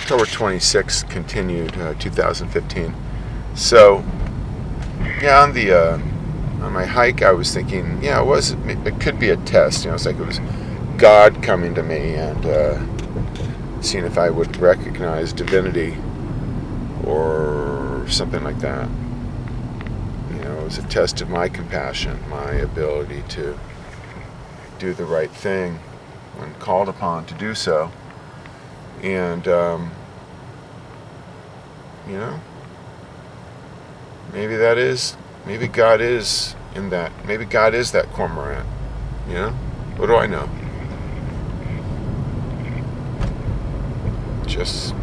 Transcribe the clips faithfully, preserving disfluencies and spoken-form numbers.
October twenty-sixth continued, uh, two thousand fifteen. So, yeah, on the uh, on my hike, I was thinking, yeah, it was it could be a test. You know, it's like it was God coming to me and uh, seeing if I would recognize divinity or something like that. You know, it was a test of my compassion, my ability to do the right thing when called upon to do so. And, um, you know, maybe that is, maybe God is in that, maybe God is that cormorant, you know? What do I know? Just,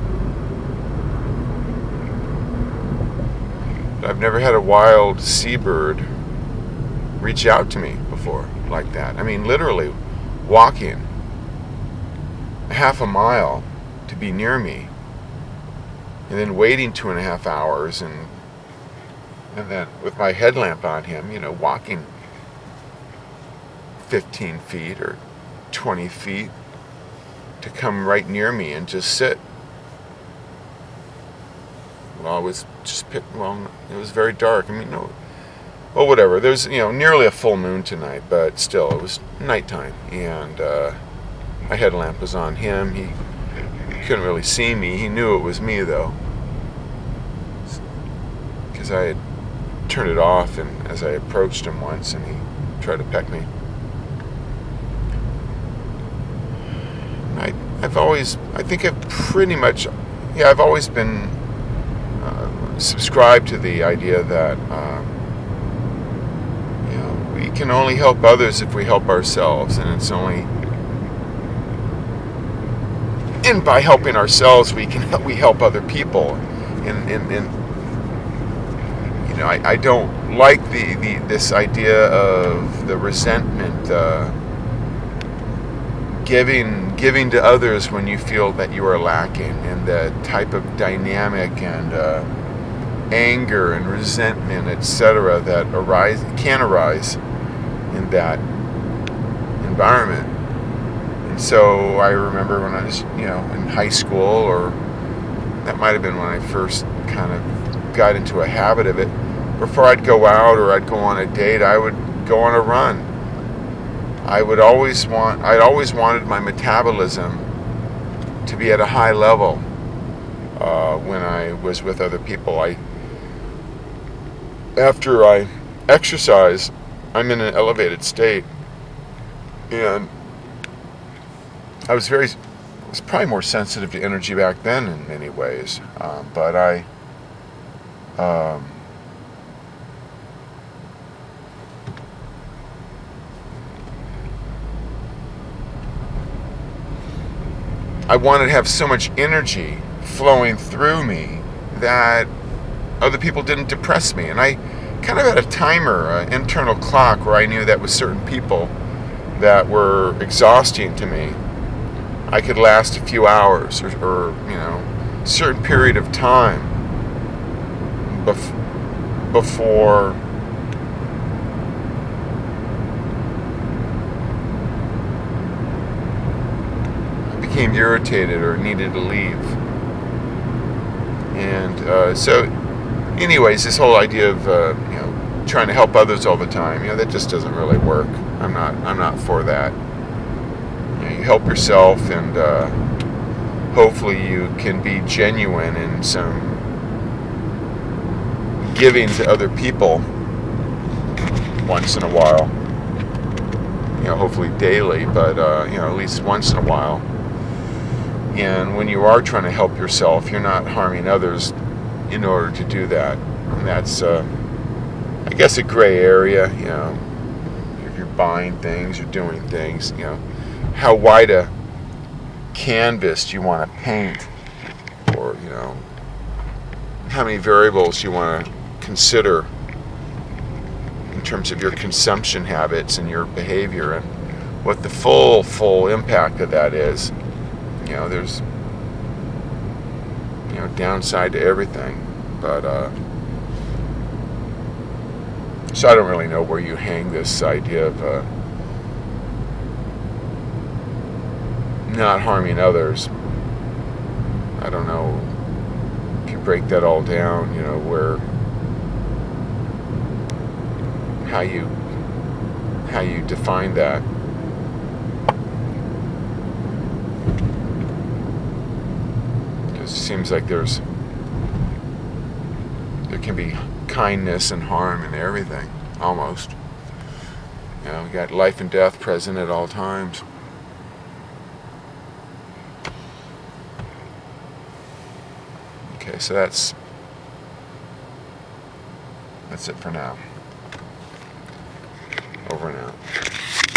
I've never had a wild seabird reach out to me before like that. I mean, literally walking half a mile to be near me, and then waiting two and a half hours, and and then with my headlamp on him, you know, walking fifteen feet or twenty feet to come right near me and just sit. Well, it was just, well, it was very dark. I mean, no, well, whatever. There's, you know, nearly a full moon tonight, but still, it was nighttime, and uh, my headlamp was on him. He couldn't really see me. He knew it was me, though, because I had turned it off, and as I approached him once, and he tried to peck me. I, I've always, I think I've pretty much, yeah, I've always been uh, subscribed to the idea that, um, you know, we can only help others if we help ourselves, and it's only, and by helping ourselves, we can help, we help other people. And, and, and you know, I, I don't like the, the this idea of the resentment, uh, giving giving to others when you feel that you are lacking, and the type of dynamic and uh, anger and resentment, et cetera, that arise can arise in that environment. And so I remember when I was, you know, in high school, or that might have been when I first kind of got into a habit of it. Before I'd go out or I'd go on a date, I would go on a run. I would always want, I'd always wanted my metabolism to be at a high level uh, when I was with other people. I, after I exercise, I'm in an elevated state, and I was very, I was probably more sensitive to energy back then in many ways, um, but I, um, I wanted to have so much energy flowing through me that other people didn't depress me. And I kind of had a timer, an internal clock, where I knew that with certain people that were exhausting to me, I could last a few hours, or, or you know, a certain period of time bef- before I became irritated or needed to leave. And uh, so, anyways, this whole idea of uh, you know, trying to help others all the time, you know, that just doesn't really work. I'm not I'm not for that. You know, you help yourself, and uh, hopefully you can be genuine in some giving to other people once in a while. You know, hopefully daily, but uh, you know, at least once in a while. And when you are trying to help yourself, you're not harming others in order to do that. And that's, uh, I guess, a gray area. You know, if you're buying things, you're doing things. You know, how wide a canvas do you want to paint, or you know, how many variables you want to consider in terms of your consumption habits and your behavior, and what the full, full impact of that is. You know, there's, you know, downside to everything, but uh, so I don't really know where you hang this idea of uh, not harming others. I don't know if you break that all down, you know, where how you how you define that. Because it seems like there's there can be kindness and harm in everything, almost. You know, we got life and death present at all times. Okay, so that's that's it for now. Over and out.